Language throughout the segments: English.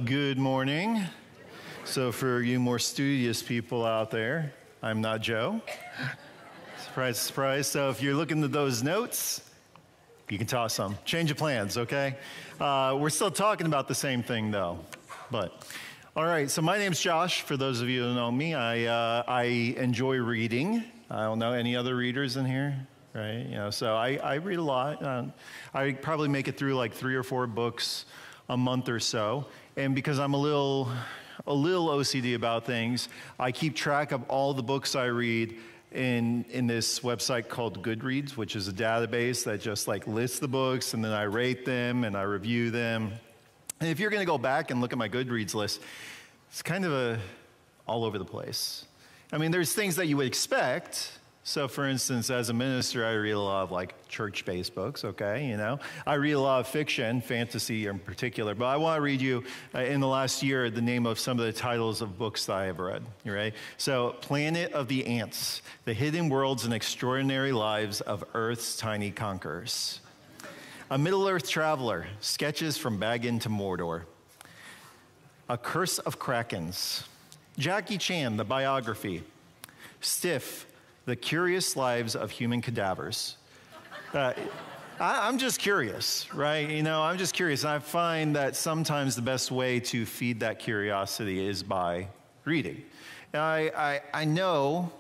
Good morning. So for you more studious people out there, I'm not Joe. Surprise, surprise. So if you're looking at those notes, you can toss them. Change of plans, okay? We're still talking about the same thing though. All right, so my name's Josh. For those of you who know me, I enjoy reading. I don't know, any other readers in here? Right, so I read a lot. I probably make it through like 3 or 4 books a month or so. And because I'm a little OCD about things, I keep track of all the books I read in this website called Goodreads, which is a database that just like lists the books, and then I rate them and I review them. And if you're going to go back and look at my Goodreads list, it's kind of all over the place. I mean, there's things that you would expect. So for instance, as a minister, I read a lot of like church-based books, okay, I read a lot of fiction, fantasy in particular, but I want to read you in the last year the name of some of the titles of books that I have read, you ready? So Planet of the Ants, The Hidden Worlds and Extraordinary Lives of Earth's Tiny Conquerors. A Middle-earth Traveler, Sketches from Baggin to Mordor. A Curse of Krakens. Jackie Chan, the biography. Stiff, The Curious Lives of Human Cadavers. I'm just curious, right? I'm just curious. And I find that sometimes the best way to feed that curiosity is by reading. And I know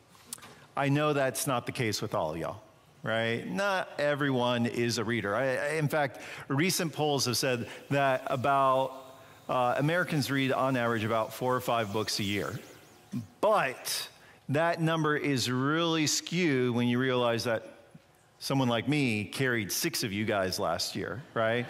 that's not the case with all of y'all, right? Not everyone is a reader. In fact, recent polls have said that Americans read on average about 4 or 5 books a year. But that number is really skewed when you realize that someone like me carried 6 of you guys last year, right?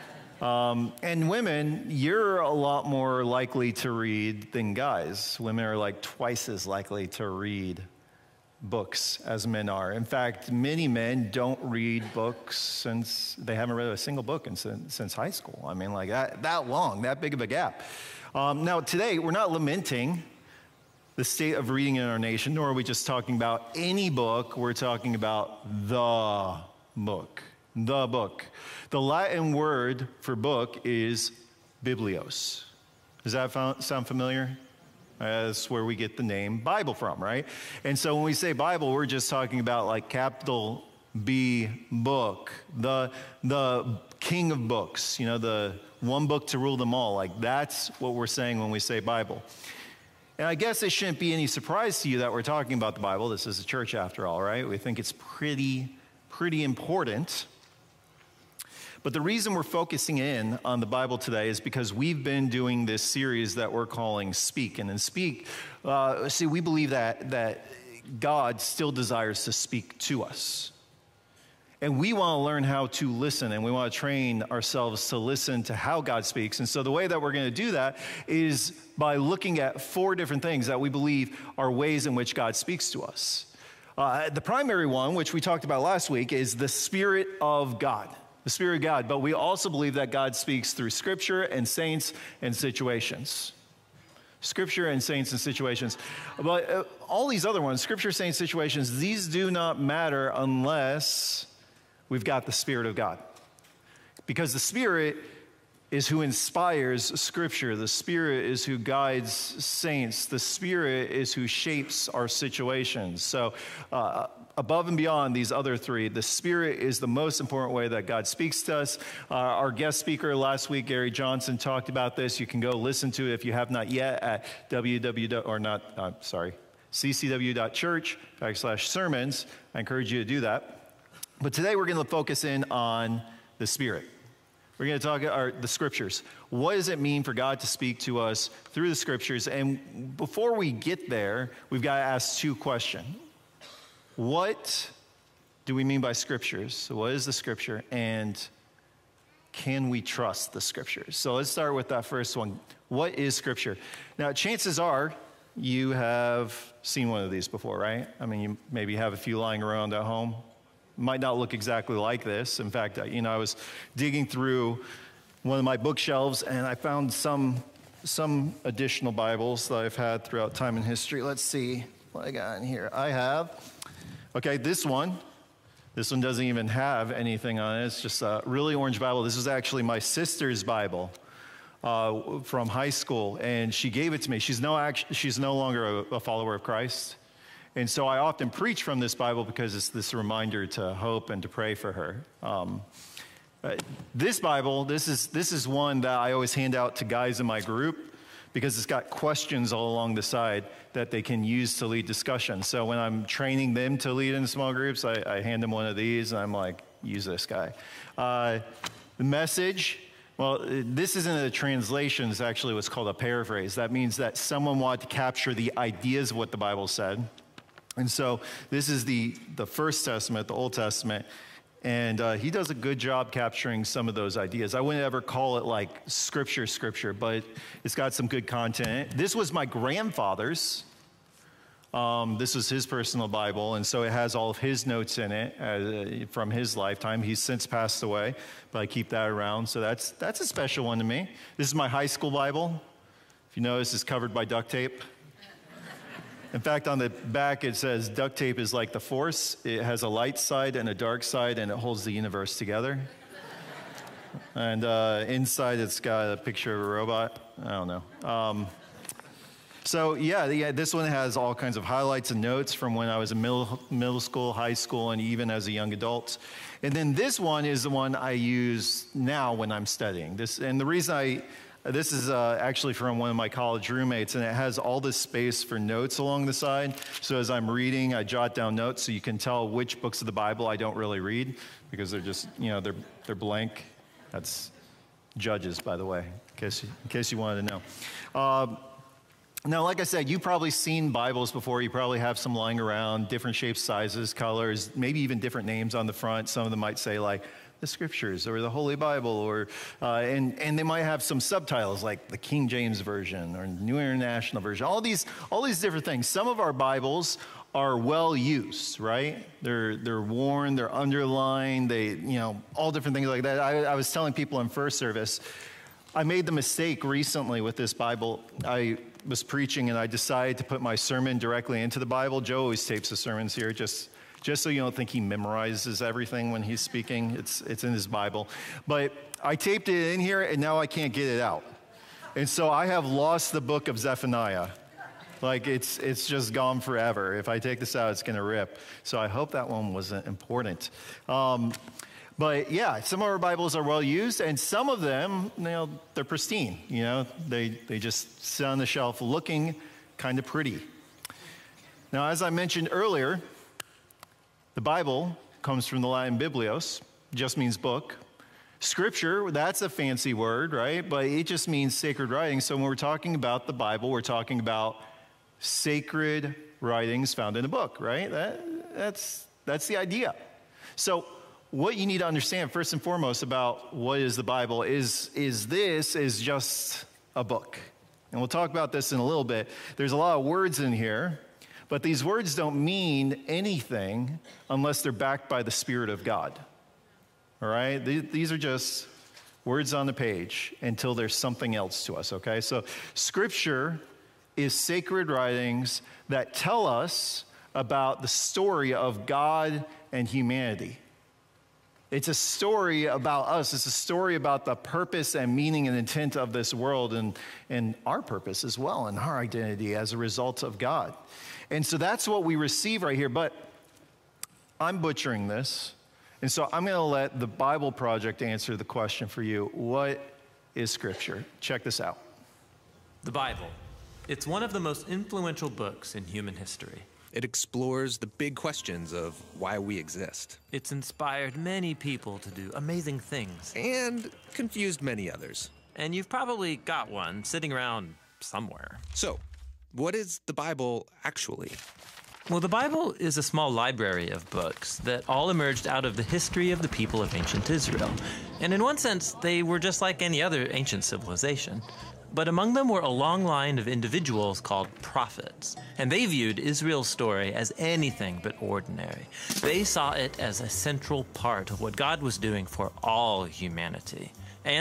And women, you're a lot more likely to read than guys. Women are like twice as likely to read books as men are. In fact, many men don't read books since they haven't read a single book since high school. I mean, like that long, that big of a gap. Now, today, we're not lamenting the state of reading in our nation, nor are we just talking about any book. We're talking about the book. The book. The Latin word for book is biblios. Does that sound familiar? That's where we get the name Bible from, right? And so when we say Bible, we're just talking about like capital B book, the king of books, the one book to rule them all. Like that's what we're saying when we say Bible. And I guess it shouldn't be any surprise to you that we're talking about the Bible. This is a church after all, right? We think it's pretty important. But the reason we're focusing in on the Bible today is because we've been doing this series that we're calling Speak. And in Speak, we believe that God still desires to speak to us. And we want to learn how to listen, and we want to train ourselves to listen to how God speaks. And so the way that we're going to do that is by looking at 4 different things that we believe are ways in which God speaks to us. The primary one, which we talked about last week, is the Spirit of God. The Spirit of God. But we also believe that God speaks through Scripture and saints and situations. Scripture and saints and situations. But all these other ones, Scripture, saints, situations, these do not matter unless we've got the Spirit of God. Because the Spirit is who inspires Scripture. The Spirit is who guides saints. The Spirit is who shapes our situations. So above and beyond these other 3, the Spirit is the most important way that God speaks to us. Our guest speaker last week, Gary Johnson, talked about this. You can go listen to it if you have not yet at ccw.church/sermons. I encourage you to do that. But today we're going to focus in on the Spirit. We're going to talk about the Scriptures. What does it mean for God to speak to us through the Scriptures? And before we get there, we've got to ask 2 questions. What do we mean by Scriptures? So what is the Scripture? And can we trust the Scriptures? So let's start with that first one. What is Scripture? Now, chances are you have seen one of these before, right? I mean, you maybe have a few lying around at home. Might not look exactly like this. In fact, I was digging through one of my bookshelves and I found some additional Bibles that I've had throughout time and history. Let's see what I got in here. I have, this one. This one doesn't even have anything on it. It's just a really orange Bible. This is actually my sister's Bible. from high school, and she gave it to me. She's no longer a follower of Christ. And so I often preach from this Bible because it's this reminder to hope and to pray for her. This Bible, this is one that I always hand out to guys in my group because it's got questions all along the side that they can use to lead discussion. So when I'm training them to lead in small groups, I hand them one of these, and I'm like, use this guy. The Message, well, this isn't a translation. It's actually what's called a paraphrase. That means that someone wanted to capture the ideas of what the Bible said. And so this is the First Testament, the Old Testament, and he does a good job capturing some of those ideas. I wouldn't ever call it like scripture, but it's got some good content. This was my grandfather's. This was his personal Bible, and so it has all of his notes in it from his lifetime. He's since passed away, but I keep that around, so that's a special one to me. This is my high school Bible. If you notice, it's covered by duct tape. In fact, on the back, it says duct tape is like the Force. It has a light side and a dark side, and it holds the universe together. And inside, it's got a picture of a robot. I don't know. So yeah, this one has all kinds of highlights and notes from when I was in middle school, high school, and even as a young adult. And then this one is the one I use now when I'm studying. This is actually from one of my college roommates, and it has all this space for notes along the side. So as I'm reading, I jot down notes so you can tell which books of the Bible I don't really read because they're just, they're blank. That's Judges, by the way, in case you wanted to know. Now, like I said, you've probably seen Bibles before. You probably have some lying around, different shapes, sizes, colors, maybe even different names on the front. Some of them might say like the Scriptures or the Holy Bible, or and they might have some subtitles like the King James Version or New International Version. All these different things. Some of our Bibles are well used, right? They're worn, they're underlined, all different things like that. I was telling people in first service, I made the mistake recently with this Bible. I was preaching and I decided to put my sermon directly into the Bible. Joe always tapes the sermons here, just so you don't think he memorizes everything when he's speaking. It's in his Bible. But I taped it in here and now I can't get it out. And so I have lost the book of Zephaniah. Like it's just gone forever. If I take this out, it's going to rip. So I hope that one wasn't important. But yeah, some of our Bibles are well used, and some of them, they're pristine. They just sit on the shelf looking kind of pretty. Now, as I mentioned earlier, the Bible comes from the Latin biblios, just means book. Scripture, that's a fancy word, right? But it just means sacred writing. So when we're talking about the Bible, we're talking about sacred writings found in a book, right? That's the idea. So what you need to understand first and foremost about what is the Bible is this is just a book. And we'll talk about this in a little bit. There's a lot of words in here, but these words don't mean anything unless they're backed by the Spirit of God. All right? These are just words on the page until there's something else to us, okay? So Scripture is sacred writings that tell us about the story of God and humanity. It's a story about us. It's a story about the purpose and meaning and intent of this world and our purpose as well and our identity as a result of God. And so that's what we receive right here. But I'm butchering this. And so I'm going to let the Bible Project answer the question for you. What is Scripture? Check this out. The Bible. It's one of the most influential books in human history. It explores the big questions of why we exist. It's inspired many people to do amazing things. And confused many others. And you've probably got one sitting around somewhere. So, what is the Bible actually? Well, the Bible is a small library of books that all emerged out of the history of the people of ancient Israel. And in one sense, they were just like any other ancient civilization. But among them were a long line of individuals called prophets. And they viewed Israel's story as anything but ordinary. They saw it as a central part of what God was doing for all humanity. And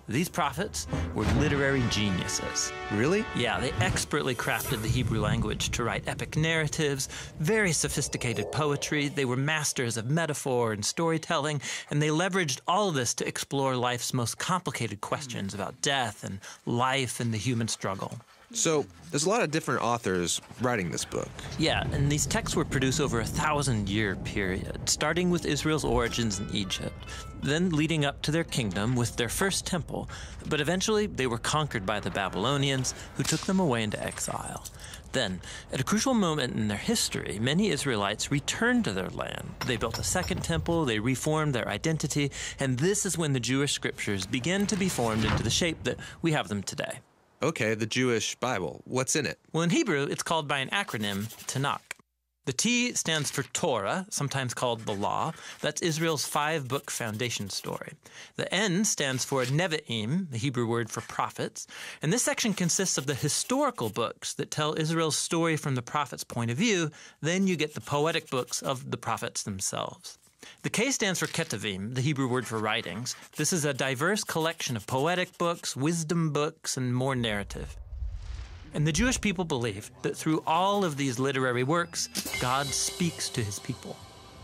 These prophets were literary geniuses. Really? Yeah, they expertly crafted the Hebrew language to write epic narratives, very sophisticated poetry. They were masters of metaphor and storytelling, and they leveraged all of this to explore life's most complicated questions about death and life and the human struggle. So there's a lot of different authors writing this book. Yeah, and these texts were produced over a 1,000-year period, starting with Israel's origins in Egypt, then leading up to their kingdom with their first temple, but eventually they were conquered by the Babylonians, who took them away into exile. Then, at a crucial moment in their history, many Israelites returned to their land. They built a second temple, they reformed their identity, and this is when the Jewish scriptures began to be formed into the shape that we have them today. Okay, the Jewish Bible. What's in it? Well, in Hebrew, it's called by an acronym, Tanakh. The T stands for Torah, sometimes called the Law. That's Israel's 5-book foundation story. The N stands for Nevi'im, the Hebrew word for prophets. And this section consists of the historical books that tell Israel's story from the prophet's point of view. Then you get the poetic books of the prophets themselves. The K stands for Ketuvim, the Hebrew word for writings. This is a diverse collection of poetic books, wisdom books, and more narrative. And the Jewish people believe that through all of these literary works, God speaks to his people.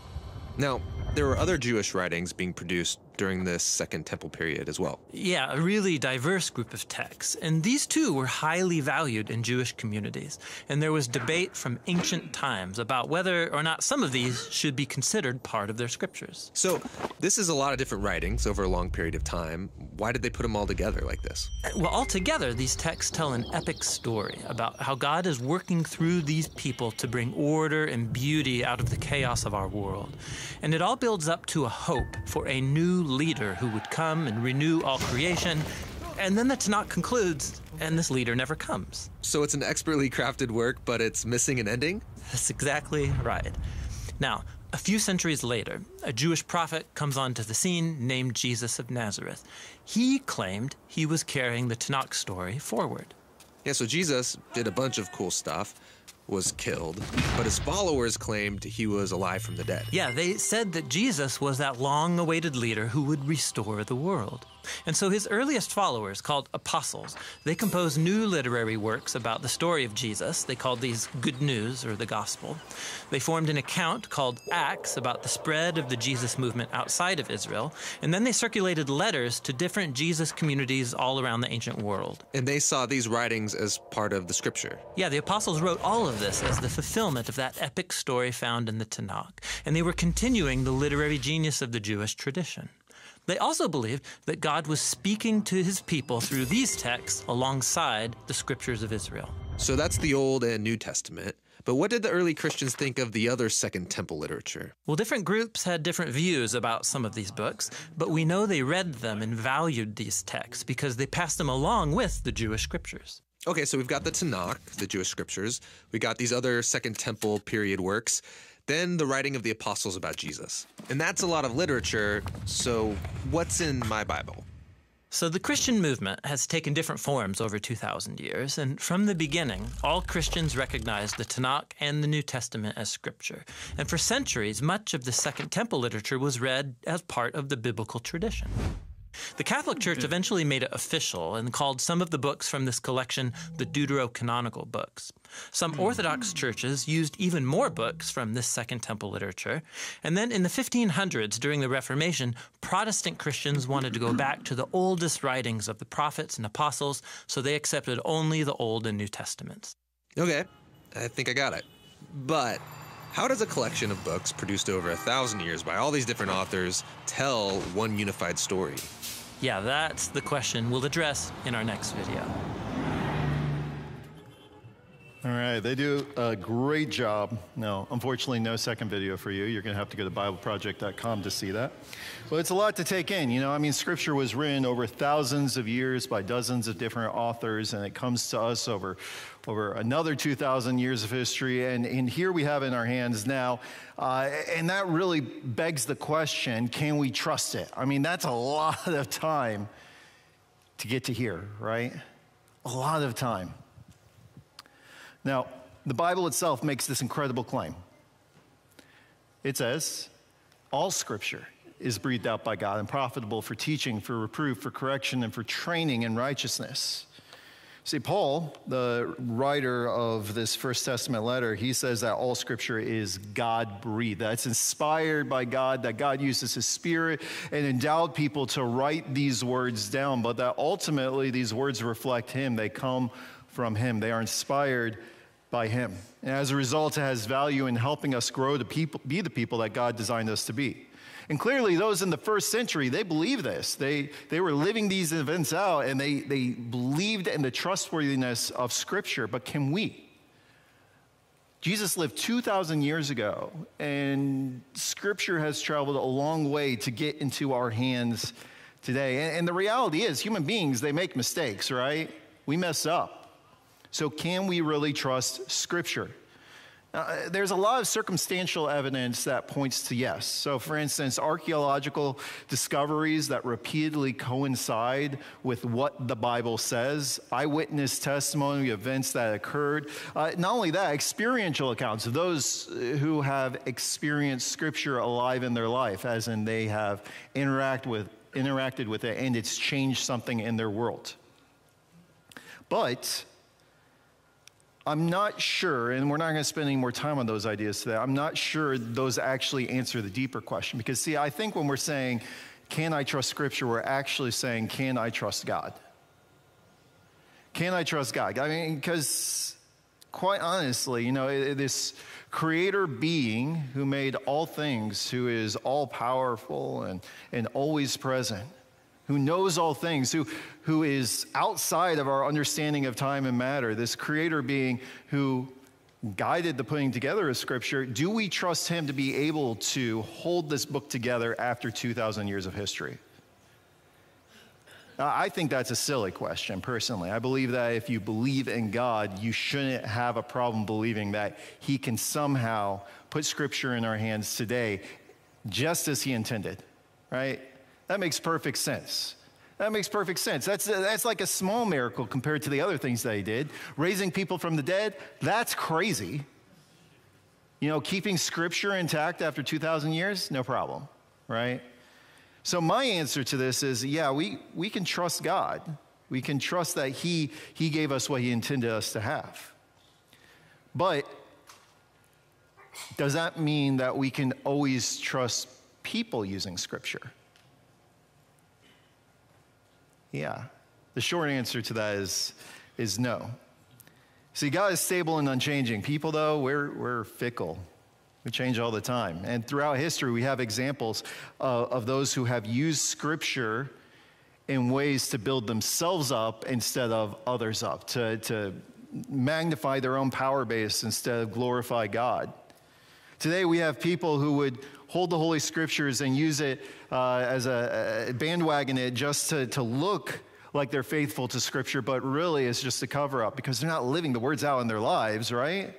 Now, there were other Jewish writings being produced during this Second Temple period as well. Yeah, a really diverse group of texts. And these too were highly valued in Jewish communities. And there was debate from ancient times about whether or not some of these should be considered part of their scriptures. So this is a lot of different writings over a long period of time. Why did they put them all together like this? Well, altogether, these texts tell an epic story about how God is working through these people to bring order and beauty out of the chaos of our world. And it all builds up to a hope for a new leader who would come and renew all creation. And then the Tanakh concludes, and this leader never comes. So it's an expertly crafted work, but it's missing an ending? That's exactly right. Now, a few centuries later, a Jewish prophet comes onto the scene named Jesus of Nazareth. He claimed he was carrying the Tanakh story forward. Yeah, so Jesus did a bunch of cool stuff, was killed, but his followers claimed he was alive from the dead. Yeah, they said that Jesus was that long-awaited leader who would restore the world. And so his earliest followers, called apostles, they composed new literary works about the story of Jesus. They called these Good News, or the Gospel. They formed an account called Acts about the spread of the Jesus movement outside of Israel. And then they circulated letters to different Jesus communities all around the ancient world. And they saw these writings as part of the scripture. Yeah, the apostles wrote all of this as the fulfillment of that epic story found in the Tanakh. And they were continuing the literary genius of the Jewish tradition. They also believed that God was speaking to his people through these texts alongside the scriptures of Israel. So that's the Old and New Testament. But what did the early Christians think of the other Second Temple literature? Well, different groups had different views about some of these books, but we know they read them and valued these texts because they passed them along with the Jewish scriptures. Okay, so we've got the Tanakh, the Jewish scriptures. We got these other Second Temple period works. Then the writing of the apostles about Jesus. And that's a lot of literature, so what's in my Bible? So the Christian movement has taken different forms over 2,000 years, and from the beginning, all Christians recognized the Tanakh and the New Testament as scripture. And for centuries, much of the Second Temple literature was read as part of the biblical tradition. The Catholic Church eventually made it official and called some of the books from this collection the Deuterocanonical books. Some Orthodox churches used even more books from this Second Temple literature. And then in the 1500s, during the Reformation, Protestant Christians wanted to go back to the oldest writings of the prophets and apostles, so they accepted only the Old and New Testaments. Okay, I think I got it. But how does a collection of books produced over 1,000 years by all these different authors tell one unified story? Yeah, that's the question we'll address in our next video. All right, they do a great job. No, unfortunately, no second video for you. You're going to have to go to BibleProject.com to see that. Well, it's a lot to take in. You know, I mean, Scripture was written over thousands of years by dozens of different authors, and it comes to us over another 2,000 years of history. And here we have it in our hands now. And that really begs the question, can we trust it? I mean, that's a lot of time to get to here, right? A lot of time. Now, the Bible itself makes this incredible claim. It says, all Scripture is breathed out by God and profitable for teaching, for reproof, for correction, and for training in righteousness. See, Paul, the writer of this First Testament letter, he says that all Scripture is God-breathed, that it's inspired by God, that God uses His Spirit and endowed people to write these words down, but that ultimately these words reflect Him. They come from Him. They are inspired by Him. And as a result, it has value in helping us grow to be the people that God designed us to be. And clearly, those in the first century, they believed this. They were living these events out, and they believed in the trustworthiness of Scripture. But can we? Jesus lived 2,000 years ago, and Scripture has traveled a long way to get into our hands today. And the reality is, human beings, they make mistakes, right? We mess up. So can we really trust Scripture? There's a lot of circumstantial evidence that points to yes. So, for instance, archaeological discoveries that repeatedly coincide with what the Bible says, eyewitness testimony, events that occurred. Not only that, experiential accounts of those who have experienced Scripture alive in their life, as in they have interacted with it and it's changed something in their world. But I'm not sure, and we're not going to spend any more time on those ideas today, I'm not sure those actually answer the deeper question. Because, see, I think when we're saying, can I trust Scripture, we're actually saying, can I trust God? Can I trust God? I mean, because quite honestly, you know, this creator being who made all things, who is all-powerful and always present, who knows all things, who is outside of our understanding of time and matter, this creator being who guided the putting together of Scripture, do we trust Him to be able to hold this book together after 2,000 years of history? I think that's a silly question, personally. I believe that if you believe in God, you shouldn't have a problem believing that He can somehow put Scripture in our hands today just as He intended, right? That makes perfect sense. That makes perfect sense. That's like a small miracle compared to the other things that He did. Raising people from the dead, that's crazy. You know, keeping Scripture intact after 2,000 years, no problem, right? So my answer to this is, yeah, we can trust God. We can trust that He gave us what He intended us to have. But does that mean that we can always trust people using Scripture? Yeah, the short answer to that is no. See, God is stable and unchanging. People, though, we're fickle. We change all the time. And throughout history, we have examples of those who have used Scripture in ways to build themselves up instead of others up, to magnify their own power base instead of glorify God. Today, we have people who would hold the Holy Scriptures and use it as a bandwagon it just to look like they're faithful to Scripture, but really it's just a cover-up because they're not living the words out in their lives, right?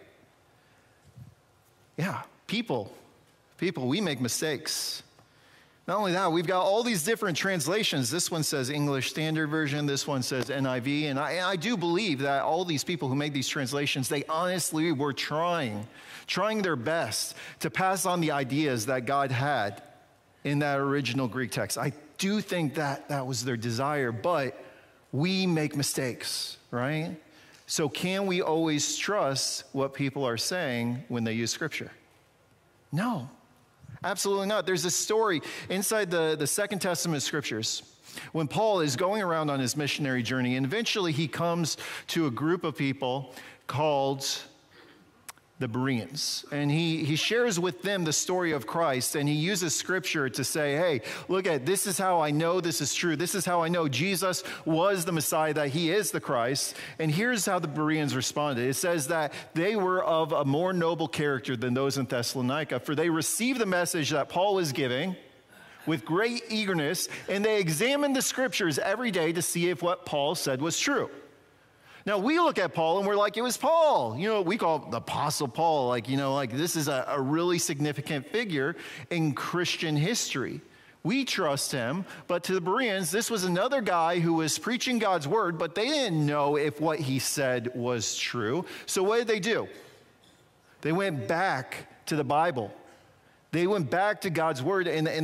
Yeah, people, we make mistakes. Not only that, we've got all these different translations. This one says English Standard Version. This one says NIV. And I do believe that all these people who made these translations, they honestly were trying their best to pass on the ideas that God had in that original Greek text. I do think that was their desire, but we make mistakes, right? So can we always trust what people are saying when they use Scripture? No. Absolutely not. There's a story inside the Second Testament Scriptures when Paul is going around on his missionary journey, and eventually he comes to a group of people called the Bereans. And he shares with them the story of Christ, and he uses Scripture to say, hey, look at this is how I know this is true. This is how I know Jesus was the Messiah, that He is the Christ. And here's how the Bereans responded. It says that they were of a more noble character than those in Thessalonica, for they received the message that Paul was giving with great eagerness, and they examined the Scriptures every day to see if what Paul said was true. Now, we look at Paul and we're like, it was Paul. You know, we call the Apostle Paul, like this is a really significant figure in Christian history. We trust him, but to the Bereans, this was another guy who was preaching God's word, but they didn't know if what he said was true. So what did they do? They went back to the Bible. They went back to God's word, and they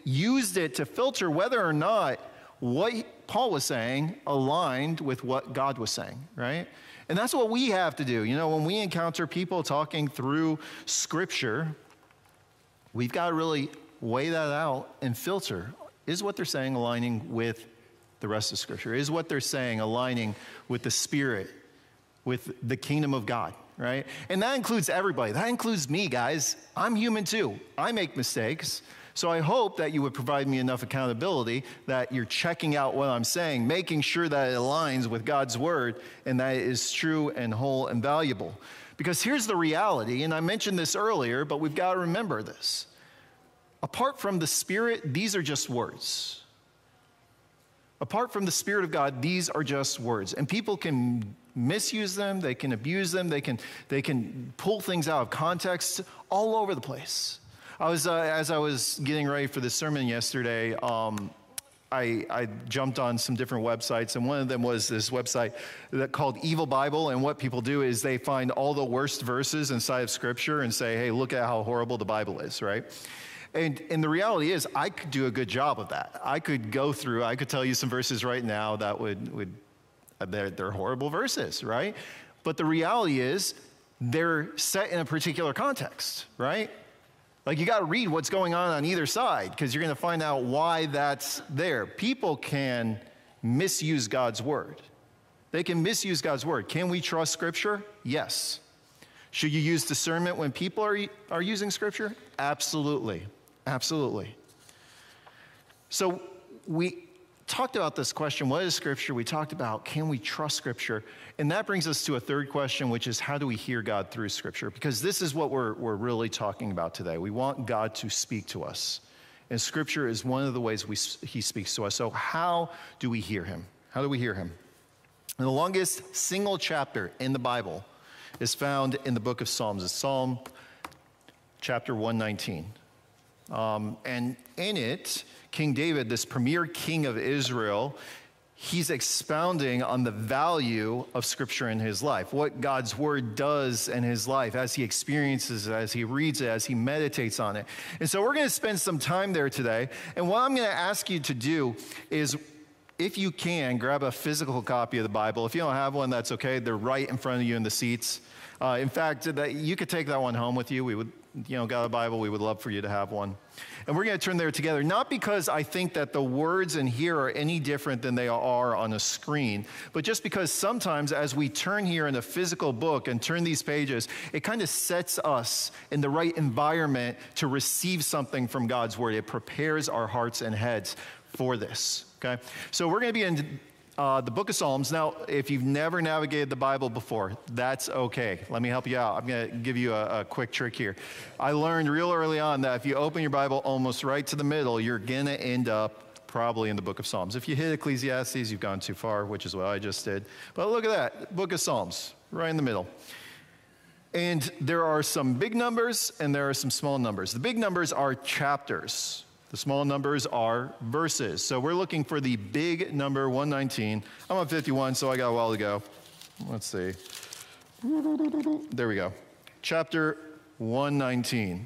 used it to filter whether or not what Paul was saying aligned with what God was saying, right? And that's what we have to do. You know, when we encounter people talking through Scripture, we've got to really weigh that out and filter. Is what they're saying aligning with the rest of Scripture? Is what they're saying aligning with the Spirit, with the kingdom of God, right? And that includes everybody. That includes me, guys. I'm human too. I make mistakes. So I hope that you would provide me enough accountability that you're checking out what I'm saying, making sure that it aligns with God's word and that it is true and whole and valuable. Because here's the reality, and I mentioned this earlier, but we've got to remember this. Apart from the Spirit, these are just words. Apart from the Spirit of God, these are just words. And people can misuse them, they can abuse them, they can pull things out of context all over the place. As I was getting ready for this sermon yesterday, I jumped on some different websites, and one of them was this website called Evil Bible. And what people do is they find all the worst verses inside of Scripture and say, hey, look at how horrible the Bible is, right? And the reality is, I could do a good job of that. I could go through, I could tell you some verses right now that they're horrible verses, right? But the reality is, they're set in a particular context, right? Like, you got to read what's going on either side, because you're going to find out why that's there. People can misuse God's word. They can misuse God's word. Can we trust Scripture? Yes. Should you use discernment when people are using Scripture? Absolutely. Absolutely. So we talked about this question, what is Scripture? We talked about, can we trust Scripture? And that brings us to a third question, which is, how do we hear God through Scripture? Because this is what we're really talking about today. We want God to speak to us. And Scripture is one of the ways he speaks to us. So how do we hear him? How do we hear him? And the longest single chapter in the Bible is found in the book of Psalms. It's Psalm chapter 119. And in it, King David, this premier king of Israel, he's expounding on the value of Scripture in his life, what God's word does in his life as he experiences it, as he reads it, as he meditates on it. And so we're going to spend some time there today. And what I'm going to ask you to do is, if you can, grab a physical copy of the Bible. If you don't have one, that's okay. They're right in front of you in the seats. In fact, you could take that one home with you. We would, got a Bible, we would love for you to have one. And we're going to turn there together, not because I think that the words in here are any different than they are on a screen, but just because sometimes as we turn here in a physical book and turn these pages, it kind of sets us in the right environment to receive something from God's word. It prepares our hearts and heads for this, okay? So we're going to be in the book of Psalms. Now, if you've never navigated the Bible before, that's okay. Let me help you out. I'm going to give you a quick trick here. I learned real early on that if you open your Bible almost right to the middle, you're going to end up probably in the book of Psalms. If you hit Ecclesiastes, you've gone too far, which is what I just did. But look at that, book of Psalms, right in the middle. And there are some big numbers and there are some small numbers. The big numbers are chapters. The small numbers are verses. So we're looking for the big number 119. I'm on 51, so I got a while to go. Let's see. There we go. Chapter 119.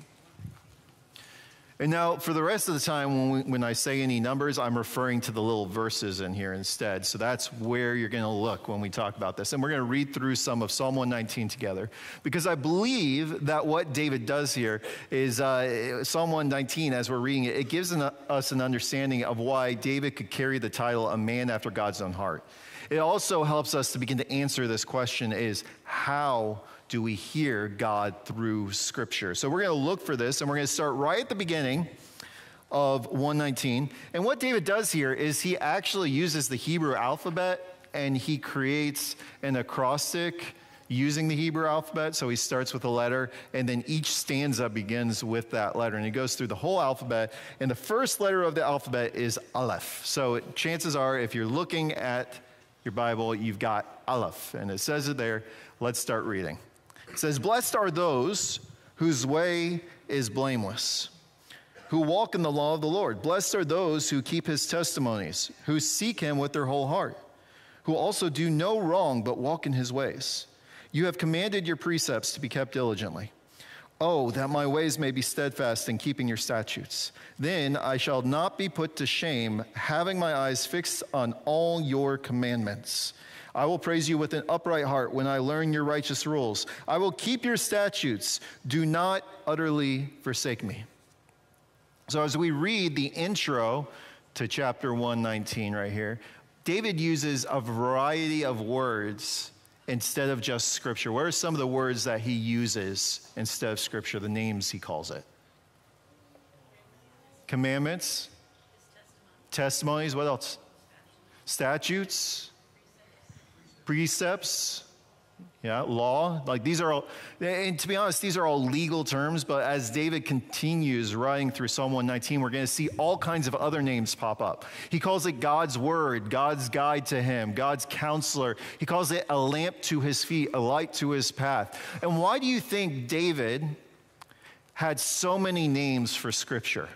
And now, for the rest of the time, when I say any numbers, I'm referring to the little verses in here instead. So that's where you're going to look when we talk about this. And we're going to read through some of Psalm 119 together, because I believe that what David does here is Psalm 119, as we're reading it, it gives us an understanding of why David could carry the title, a man after God's own heart. It also helps us to begin to answer this question, is how do we hear God through Scripture? So we're going to look for this, and we're going to start right at the beginning of 119. And what David does here is he actually uses the Hebrew alphabet, and he creates an acrostic using the Hebrew alphabet. So he starts with a letter, and then each stanza begins with that letter. And he goes through the whole alphabet, and the first letter of the alphabet is Aleph. So chances are, if you're looking at your Bible, you've got Aleph, and it says it there. Let's start reading. It says, "Blessed are those whose way is blameless, who walk in the law of the Lord. Blessed are those who keep his testimonies, who seek him with their whole heart, who also do no wrong but walk in his ways. You have commanded your precepts to be kept diligently. Oh, that my ways may be steadfast in keeping your statutes. Then I shall not be put to shame, having my eyes fixed on all your commandments. I will praise you with an upright heart when I learn your righteous rules. I will keep your statutes. Do not utterly forsake me. So as we read the intro to chapter 119 right here, David uses a variety of words instead of just scripture. What are some of the words that he uses instead of scripture, the names he calls it? Commandments, testimonies, what else? Statutes, precepts, yeah, law. Like these are all, and to be honest, these are all legal terms, but as David continues writing through Psalm 119, we're going to see all kinds of other names pop up. He calls it God's word, God's guide to him, God's counselor. He calls it a lamp to his feet, a light to his path. And why do you think David had so many names for scripture?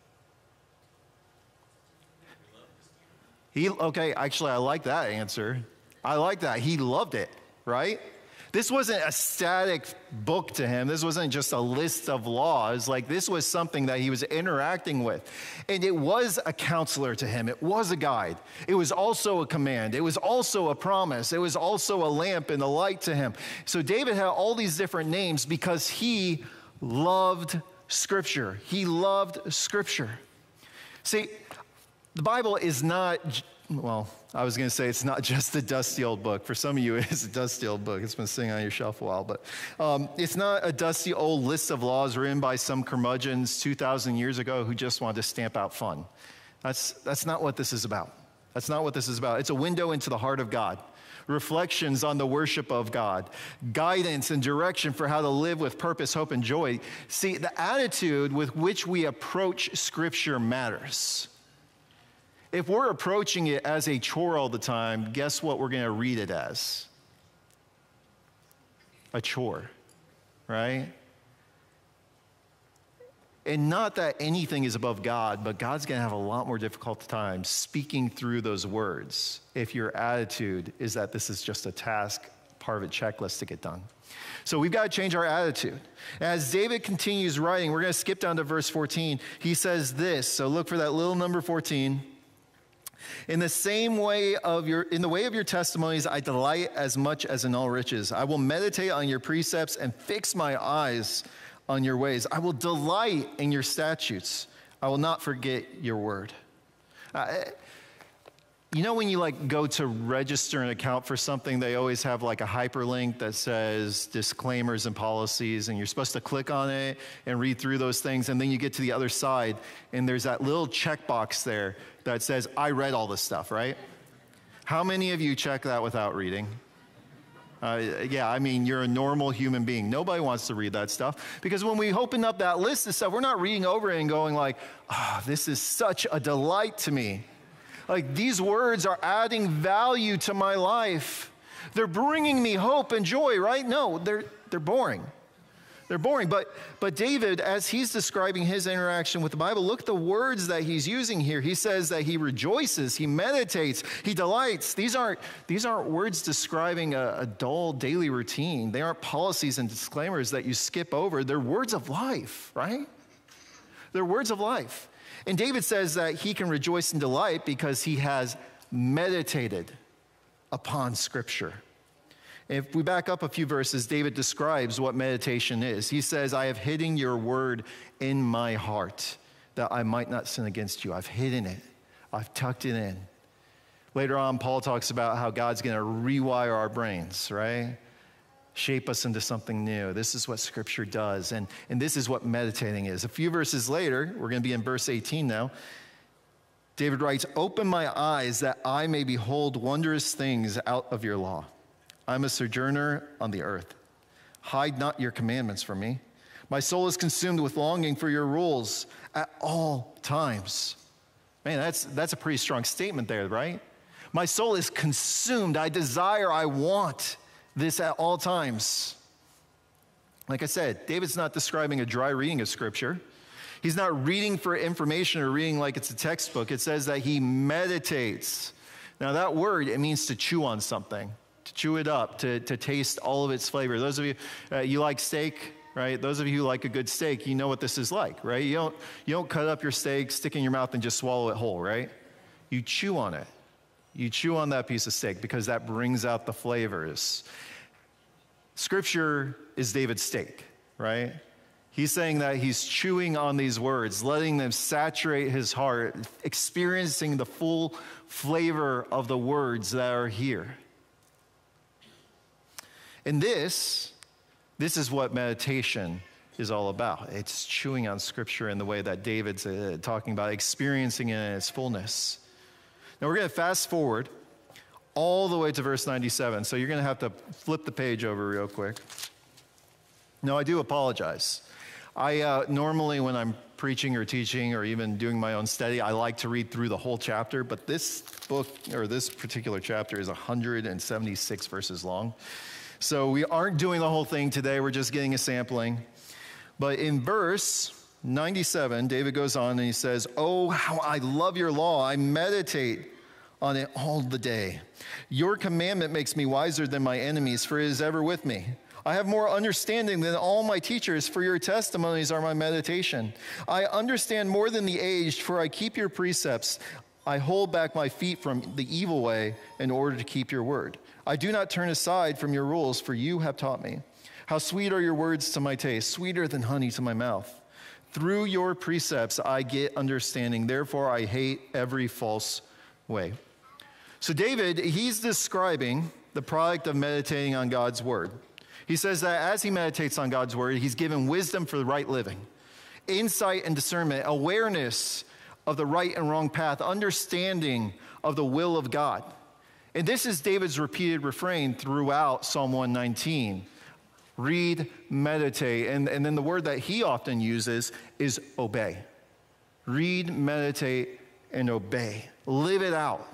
Okay, actually, I like that answer. I like that. He loved it, right? This wasn't a static book to him. This wasn't just a list of laws. Like, this was something that he was interacting with. And it was a counselor to him. It was a guide. It was also a command. It was also a promise. It was also a lamp and a light to him. So David had all these different names because he loved Scripture. He loved Scripture. See, the Bible is not, well, I was going to say it's not just a dusty old book. For some of you, it is a dusty old book. It's been sitting on your shelf a while. But it's not a dusty old list of laws written by some curmudgeons 2,000 years ago who just wanted to stamp out fun. That's not what this is about. That's not what this is about. It's a window into the heart of God. Reflections on the worship of God. Guidance and direction for how to live with purpose, hope, and joy. See, the attitude with which we approach Scripture matters. If we're approaching it as a chore all the time, guess what we're going to read it as? A chore, right? And not that anything is above God, but God's going to have a lot more difficult time speaking through those words if your attitude is that this is just a task, part of a checklist to get done. So we've got to change our attitude. As David continues writing, we're going to skip down to verse 14. He says this, so look for that little number 14. In the way of your testimonies, I delight as much as in all riches. I will meditate on your precepts and fix my eyes on your ways. I will delight in your statutes. I will not forget your word. You know when you go to register an account for something, they always have a hyperlink that says disclaimers and policies, and you're supposed to click on it and read through those things, and then you get to the other side, and there's that little checkbox there that says, I read all this stuff, right? How many of you check that without reading? Yeah, I mean, you're a normal human being. Nobody wants to read that stuff, because when we open up that list of stuff, we're not reading over it and going this is such a delight to me. These words are adding value to my life. They're bringing me hope and joy, right? No, they're boring. They're boring. But David, as he's describing his interaction with the Bible, look at the words that he's using here. He says that he rejoices, he meditates, he delights. These aren't words describing a dull daily routine. They aren't policies and disclaimers that you skip over. They're words of life, right? They're words of life. And David says that he can rejoice and delight because he has meditated upon Scripture. If we back up a few verses, David describes what meditation is. He says, I have hidden your word in my heart that I might not sin against you. I've hidden it. I've tucked it in. Later on, Paul talks about how God's going to rewire our brains, right? Shape us into something new. This is what Scripture does, and this is what meditating is. A few verses later, we're going to be in verse 18 now, David writes, open my eyes that I may behold wondrous things out of your law. I'm a sojourner on the earth. Hide not your commandments from me. My soul is consumed with longing for your rules at all times. Man, that's a pretty strong statement there, right? My soul is consumed. I desire, I want this at all times. Like I said, David's not describing a dry reading of Scripture. He's not reading for information or reading like it's a textbook. It says that he meditates. Now that word, it means to chew on something, to chew it up, to taste all of its flavor. Those of you, you like steak, right? Those of you who like a good steak, you know what this is like, right? You don't cut up your steak, stick it in your mouth, and just swallow it whole, right? You chew on it. You chew on that piece of steak because that brings out the flavors. Scripture is David's steak, right? He's saying that he's chewing on these words, letting them saturate his heart, experiencing the full flavor of the words that are here. And this is what meditation is all about. It's chewing on Scripture in the way that David's talking about, experiencing it in its fullness. Now we're going to fast forward all the way to verse 97. So you're going to have to flip the page over real quick. No, I do apologize. I normally, when I'm preaching or teaching or even doing my own study, I like to read through the whole chapter, but this book, or this particular chapter, is 176 verses long. So we aren't doing the whole thing today, we're just getting a sampling. But in verse 97, David goes on and he says, "Oh, how I love your law. I meditate on it all the day. Your commandment makes me wiser than my enemies, for it is ever with me. I have more understanding than all my teachers, for your testimonies are my meditation. I understand more than the aged, for I keep your precepts. I hold back my feet from the evil way in order to keep your word. I do not turn aside from your rules, for you have taught me. How sweet are your words to my taste, sweeter than honey to my mouth. Through your precepts I get understanding, therefore I hate every false way." So David, he's describing the product of meditating on God's word. He says that as he meditates on God's word, he's given wisdom for the right living, insight and discernment, awareness of the right and wrong path, understanding of the will of God. And this is David's repeated refrain throughout Psalm 119. Read, meditate, and then the word that he often uses is obey. Read, meditate, and obey. Live it out.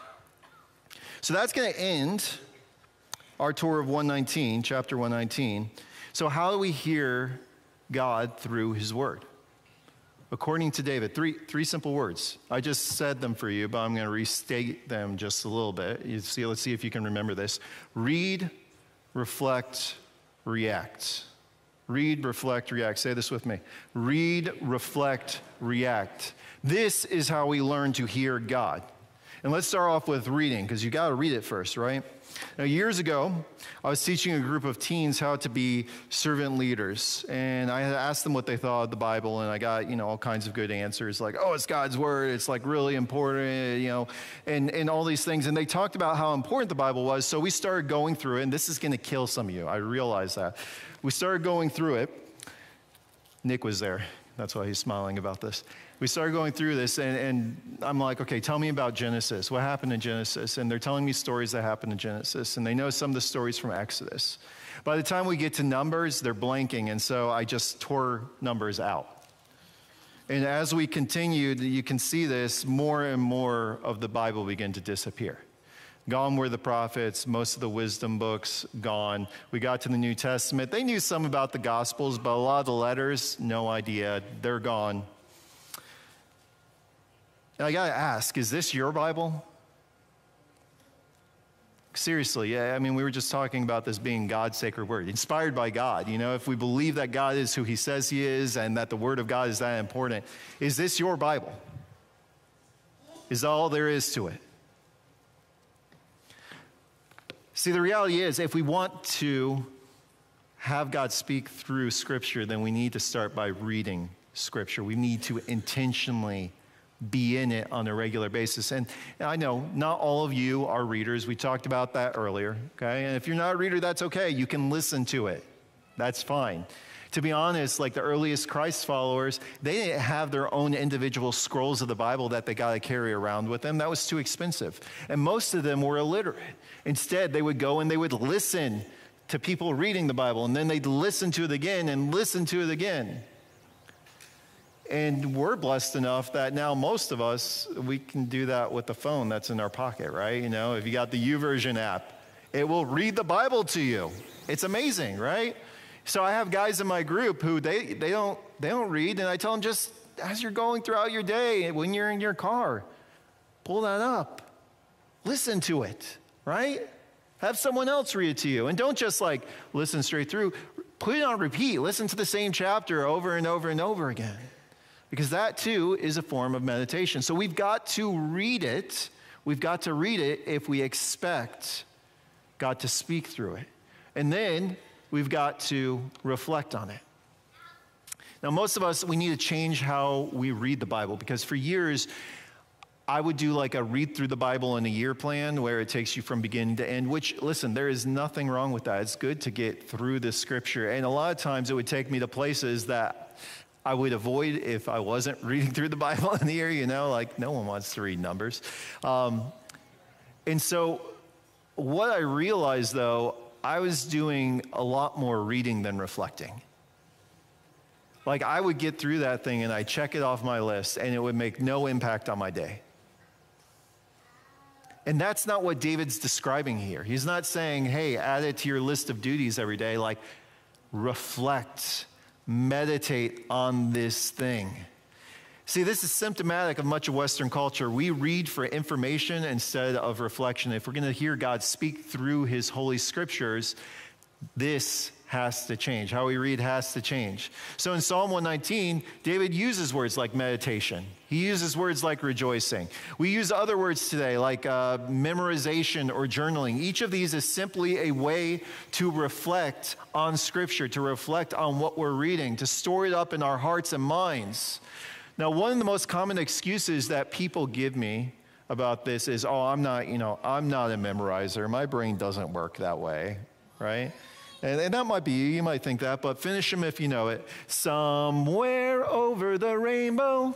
So that's going to end our tour of 119, chapter 119. So how do we hear God through his word? According to David, three simple words. I just said them for you, but I'm going to restate them just a little bit. Let's see if you can remember this. Read, reflect, react. Read, reflect, react. Say this with me. Read, reflect, react. This is how we learn to hear God. And let's start off with reading, because you got to read it first, right? Now, years ago, I was teaching a group of teens how to be servant leaders, and I had asked them what they thought of the Bible, and I got, all kinds of good answers, like, oh, it's God's word, it's like really important, and all these things. And they talked about how important the Bible was, so we started going through it, and this is going to kill some of you. I realize that. We started going through it. Nick was there. That's why he's smiling about this. We started going through this, and I'm like, okay, tell me about Genesis. What happened in Genesis? And they're telling me stories that happened in Genesis, and they know some of the stories from Exodus. By the time we get to Numbers, they're blanking, and so I just tore Numbers out. And as we continued, you can see this, more and more of the Bible began to disappear. Gone were the prophets, most of the wisdom books gone. We got to the New Testament. They knew some about the Gospels, but a lot of the letters, no idea. They're gone. And I got to ask, is this your Bible? Seriously, yeah, we were just talking about this being God's sacred word, inspired by God. If we believe that God is who he says he is and that the word of God is that important, is this your Bible? Is that all there is to it? See, the reality is, if we want to have God speak through Scripture, then we need to start by reading Scripture. We need to intentionally be in it on a regular basis. And I know not all of you are readers. We talked about that earlier, okay? And if you're not a reader, that's okay. You can listen to it. That's fine. To be honest, like the earliest Christ followers, they didn't have their own individual scrolls of the Bible that they got to carry around with them. That was too expensive. And most of them were illiterate. Instead, they would go and they would listen to people reading the Bible, and then they'd listen to it again and listen to it again. And we're blessed enough that now most of us, we can do that with the phone that's in our pocket, right? If you got the YouVersion app, it will read the Bible to you. It's amazing, right? So I have guys in my group who they don't read, and I tell them, just as you're going throughout your day, when you're in your car, pull that up, listen to it, right? Have someone else read it to you, and don't just listen straight through. put it on repeat. Listen to the same chapter over and over and over again, because that too is a form of meditation. So we've got to read it. We've got to read it if we expect God to speak through it. And then we've got to reflect on it. Now, most of us, we need to change how we read the Bible, because for years, I would do like a read through the Bible in a year plan where it takes you from beginning to end, which, listen, there is nothing wrong with that. It's good to get through the scripture. And a lot of times it would take me to places that I would avoid if I wasn't reading through the Bible in the year, like no one wants to read Numbers. And so what I realized, though, I was doing a lot more reading than reflecting. Like I would get through that thing and I'd check it off my list and it would make no impact on my day. And that's not what David's describing here. He's not saying, hey, add it to your list of duties every day. Like, reflect, meditate on this thing. See, this is symptomatic of much of Western culture. We read for information instead of reflection. If we're going to hear God speak through his holy scriptures, this has to change. How we read has to change. So in Psalm 119, David uses words like meditation. He uses words like rejoicing. We use other words today like memorization or journaling. Each of these is simply a way to reflect on Scripture, to reflect on what we're reading, to store it up in our hearts and minds. Now, one of the most common excuses that people give me about this is, I'm not a memorizer. My brain doesn't work that way, right? And that might be you. You might think that, but finish them if you know it. Somewhere over the rainbow.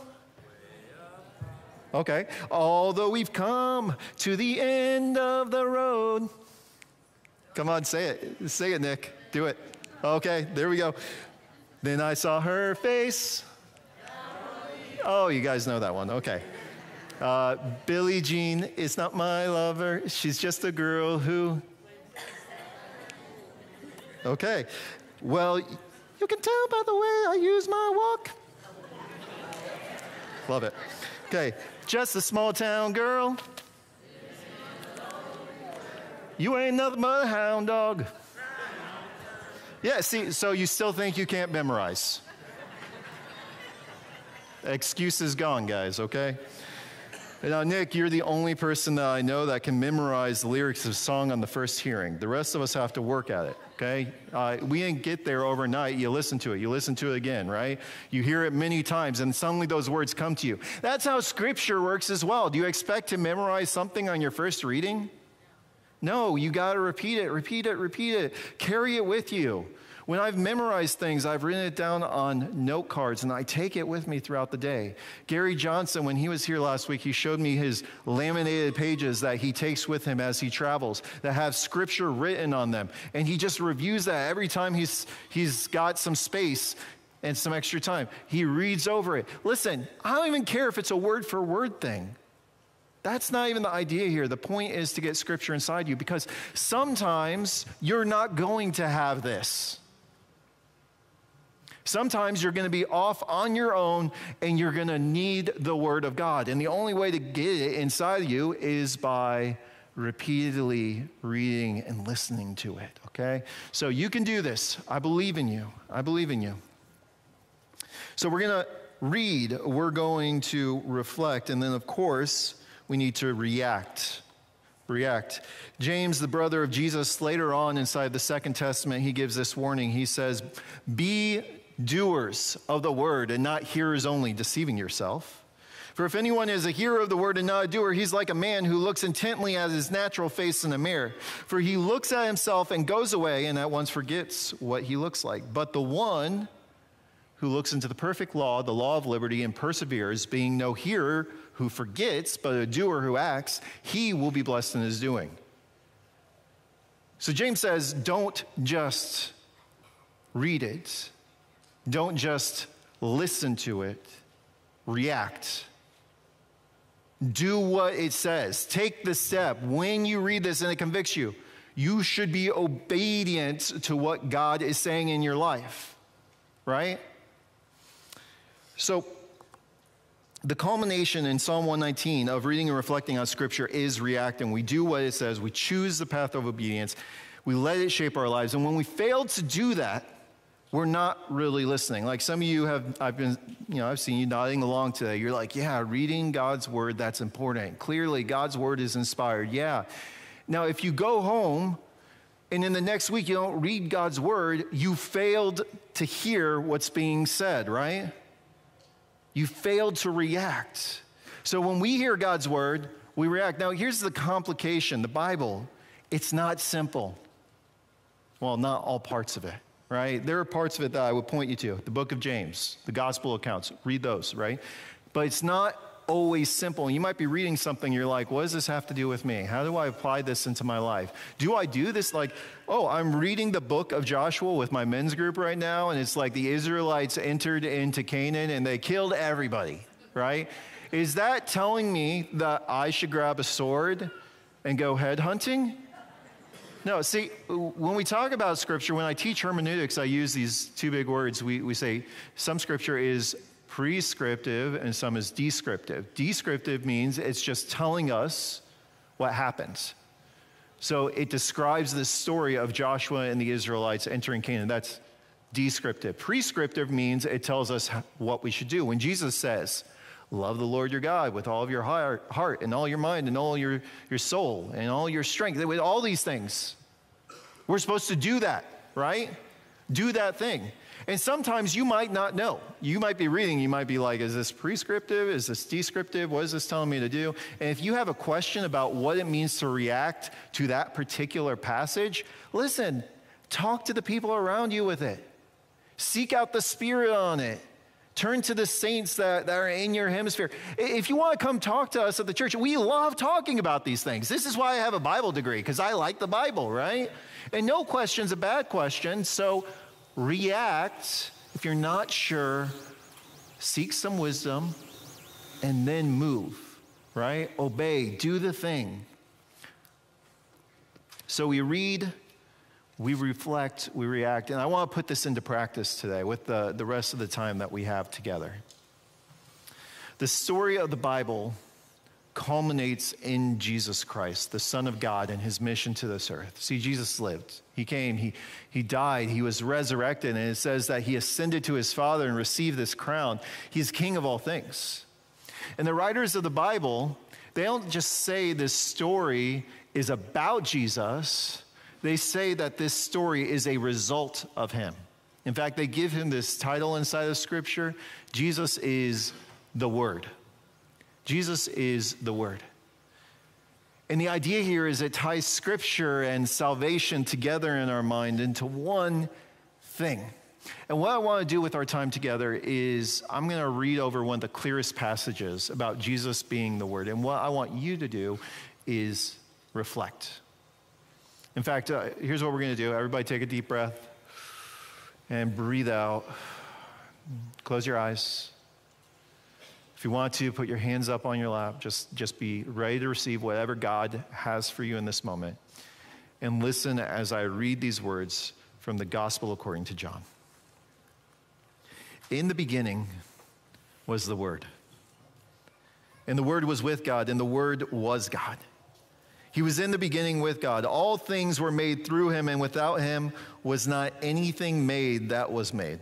Okay. Although we've come to the end of the road. Come on, say it. Say it, Nick. Do it. Okay, there we go. Then I saw her face. Oh, you guys know that one. Okay. Billie Jean is not my lover. She's just a girl who... Okay, well, you can tell by the way I use my walk. Love it. Okay, just a small town girl. You ain't nothing but a hound dog. Yeah, see, so you still think you can't memorize. Excuse is gone, guys, okay? Now, Nick, you're the only person that I know that can memorize the lyrics of a song on the first hearing. The rest of us have to work at it, okay? We didn't get there overnight. You listen to it. You listen to it again, right? You hear it many times, and suddenly those words come to you. That's how Scripture works as well. Do you expect to memorize something on your first reading? No, you got to repeat it, repeat it, repeat it. Carry it with you. When I've memorized things, I've written it down on note cards, and I take it with me throughout the day. Gary Johnson, when he was here last week, he showed me his laminated pages that he takes with him as he travels that have Scripture written on them. And he just reviews that every time he's got some space and some extra time. He reads over it. Listen, I don't even care if it's a word-for-word thing. That's not even the idea here. The point is to get Scripture inside you, because sometimes you're not going to have this. Sometimes you're going to be off on your own and you're going to need the Word of God. And the only way to get it inside of you is by repeatedly reading and listening to it, okay? So you can do this. I believe in you. I believe in you. So we're going to read, we're going to reflect, and then, of course, we need to react. James, the brother of Jesus, later on inside the Second Testament, he gives this warning. He says, be doers of the word and not hearers only, deceiving yourself. For if anyone is a hearer of the word and not a doer, he's like a man who looks intently at his natural face in a mirror. For he looks at himself and goes away and at once forgets what he looks like. But the one who looks into the perfect law, the law of liberty, and perseveres, being no hearer who forgets, but a doer who acts, he will be blessed in his doing. So James says, don't just read it. Don't just listen to it. React. Do what it says. Take the step. When you read this and it convicts you, you should be obedient to what God is saying in your life, right? So the culmination in Psalm 119 of reading and reflecting on Scripture is reacting. We do what it says. We choose the path of obedience. We let it shape our lives. And when we fail to do that, we're not really listening. Like some of you I've seen you nodding along today. You're like, yeah, reading God's word, that's important. Clearly, God's word is inspired. Yeah. Now, if you go home and in the next week you don't read God's word, you failed to hear what's being said, right? You failed to react. So when we hear God's word, we react. Now, here's the complication. The Bible, it's not simple. Well, not all parts of it, right? There are parts of it that I would point you to. The book of James, the gospel accounts, read those, right? But it's not always simple. You might be reading something, you're like, what does this have to do with me? How do I apply this into my life? Do I do this like, oh, I'm reading the book of Joshua with my men's group right now, and it's like the Israelites entered into Canaan and they killed everybody, right? Is that telling me that I should grab a sword and go head hunting? No, see, when we talk about scripture, when I teach hermeneutics, I use these two big words. We say some scripture is prescriptive and some is descriptive. Descriptive means it's just telling us what happens. So it describes the story of Joshua and the Israelites entering Canaan. That's descriptive. Prescriptive means it tells us what we should do. When Jesus says, love the Lord your God with all of your heart and all your mind and all your soul and all your strength, with all these things, we're supposed to do that, right? Do that thing. And sometimes you might not know. You might be reading, you might be like, is this prescriptive? Is this descriptive? What is this telling me to do? And if you have a question about what it means to react to that particular passage, listen, talk to the people around you with it. Seek out the Spirit on it. Turn to the saints that are in your hemisphere. If you want to come talk to us at the church, we love talking about these things. This is why I have a Bible degree, because I like the Bible, right? And no question's a bad question, so react. If you're not sure, seek some wisdom and then move, right? Obey, do the thing. So we read, we reflect, we react. And I want to put this into practice today with the rest of the time that we have together. The story of the Bible culminates in Jesus Christ, the Son of God, and his mission to this earth. See, Jesus lived. He came, he died, he was resurrected, and it says that he ascended to his Father and received this crown. He's King of all things. And the writers of the Bible, they don't just say this story is about Jesus. They say that this story is a result of him. In fact, they give him this title inside of Scripture. Jesus is the Word. Jesus is the Word. And the idea here is it ties Scripture and salvation together in our mind into one thing. And what I want to do with our time together is I'm going to read over one of the clearest passages about Jesus being the Word. And what I want you to do is reflect. In fact, here's what we're going to do. Everybody take a deep breath and breathe out. Close your eyes. If you want to, put your hands up on your lap. Just be ready to receive whatever God has for you in this moment. And listen as I read these words from the Gospel according to John. In the beginning was the Word. And the Word was with God, and the Word was God. He was in the beginning with God. All things were made through him, and without him was not anything made that was made.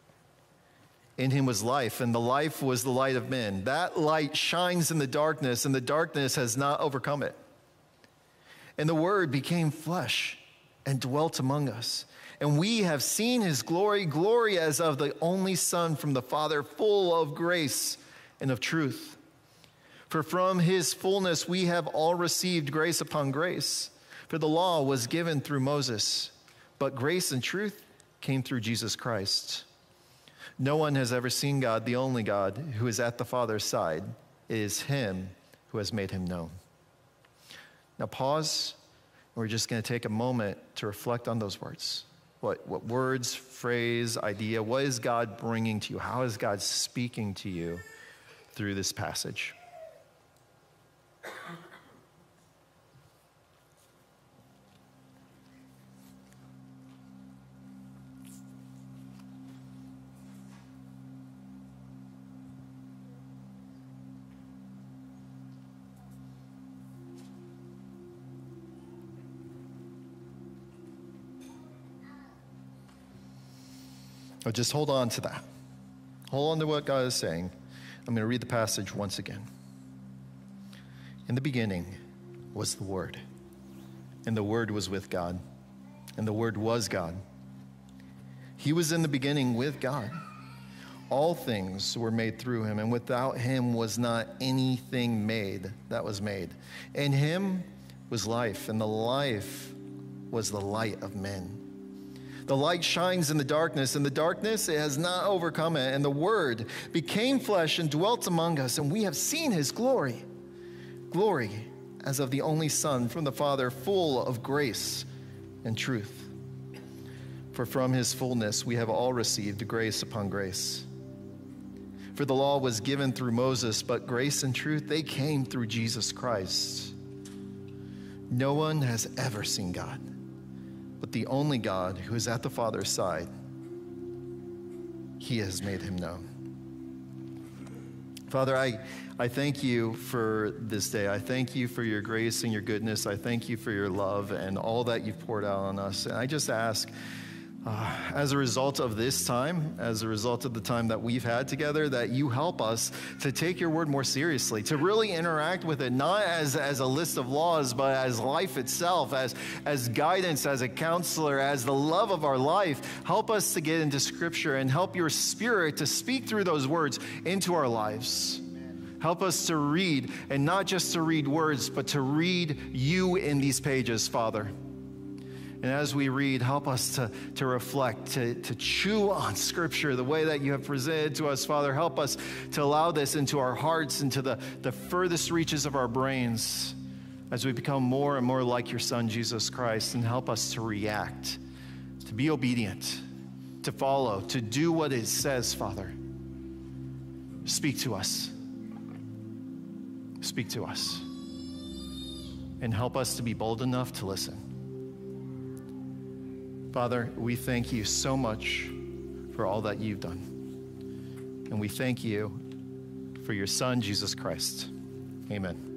In him was life, and the life was the light of men. That light shines in the darkness, and the darkness has not overcome it. And the Word became flesh and dwelt among us. And we have seen his glory, glory as of the only Son from the Father, full of grace and of truth. For from his fullness we have all received grace upon grace. For the law was given through Moses, but grace and truth came through Jesus Christ. No one has ever seen God, the only God, who is at the Father's side. It is him who has made him known. Now pause. We're just going to take a moment to reflect on those words. What words, phrase, idea, what is God bringing to you? How is God speaking to you through this passage? Oh, just hold on to that. Hold on to what God is saying. I'm going to read the passage once again. In the beginning was the Word, and the Word was with God, and the Word was God. He was in the beginning with God. All things were made through him, and without him was not anything made that was made. In him was life, and the life was the light of men. The light shines in the darkness, and the darkness it has not overcome it. And the Word became flesh and dwelt among us, and we have seen his glory. Glory as of the only Son from the Father, full of grace and truth. For from his fullness we have all received grace upon grace. For the law was given through Moses, but grace and truth, they came through Jesus Christ. No one has ever seen God, but the only God who is at the Father's side, he has made him known. Father, I thank you for this day. I thank you for your grace and your goodness. I thank you for your love and all that you've poured out on us. And I just ask, as a result of this time, as a result of the time that we've had together, that you help us to take your word more seriously, to really interact with it, not as a list of laws, but as life itself, as guidance, as a counselor, as the love of our life. Help us to get into Scripture and help your Spirit to speak through those words into our lives. Help us to read, and not just to read words, but to read you in these pages, Father. And as we read, help us to reflect, to chew on Scripture the way that you have presented to us, Father. Help us to allow this into our hearts, into the furthest reaches of our brains as we become more and more like your Son, Jesus Christ. And help us to react, to be obedient, to follow, to do what it says, Father. Speak to us. Speak to us. And help us to be bold enough to listen. Father, we thank you so much for all that you've done. And we thank you for your Son, Jesus Christ. Amen.